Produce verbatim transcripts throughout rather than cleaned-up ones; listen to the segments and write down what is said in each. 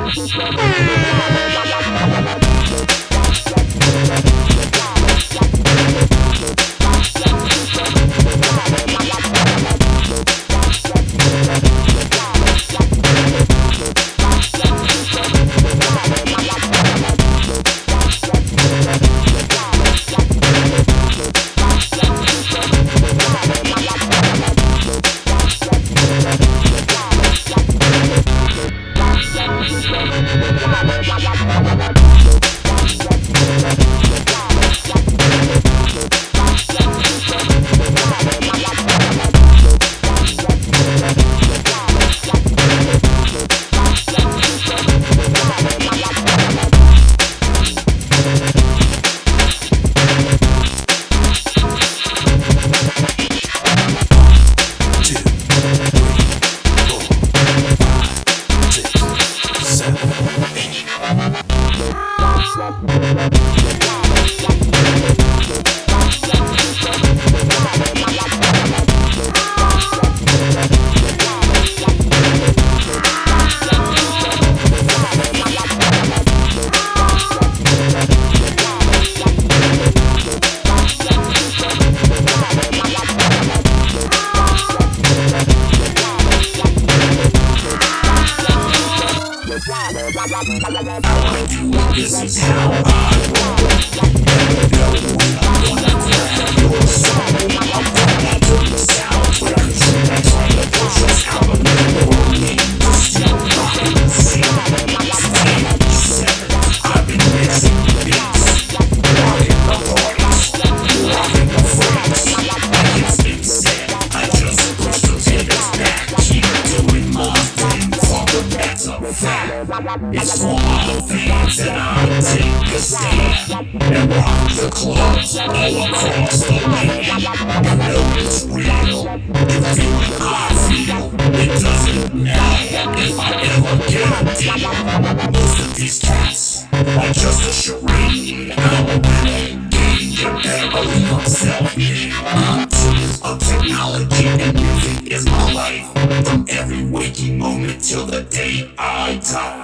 This is how I roll. You never know when I'm gonna grab your soul. I'm going to the south where Katrina tried to push us out of New Orleans. We're still rocking the scene. Since eighty-seven, I've been mixing beats, rocking the parties, rocking the freaks. Like it's been said, I just push the haters back. Keep doing my thing, fuck the that's a fact. It's for all the fans that I take a stand and rock the clubs all across the land. You know it's real, you feel what I feel. It doesn't matter if I ever get a deal. Most of these cats are just a charade. I'm a winning game, you better believe I'm self-made. I'm tools of technology and music is my life. From every waking moment till the day I die.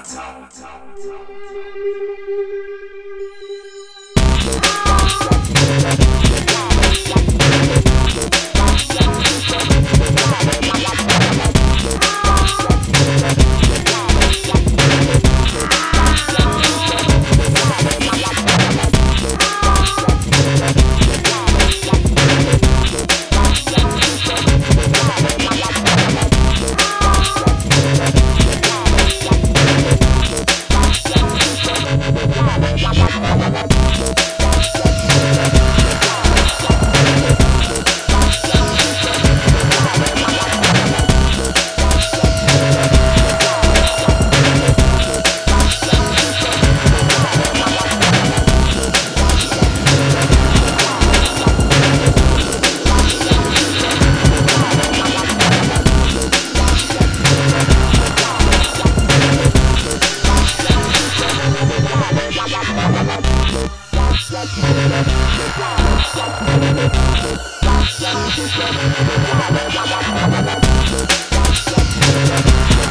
We'll be right back.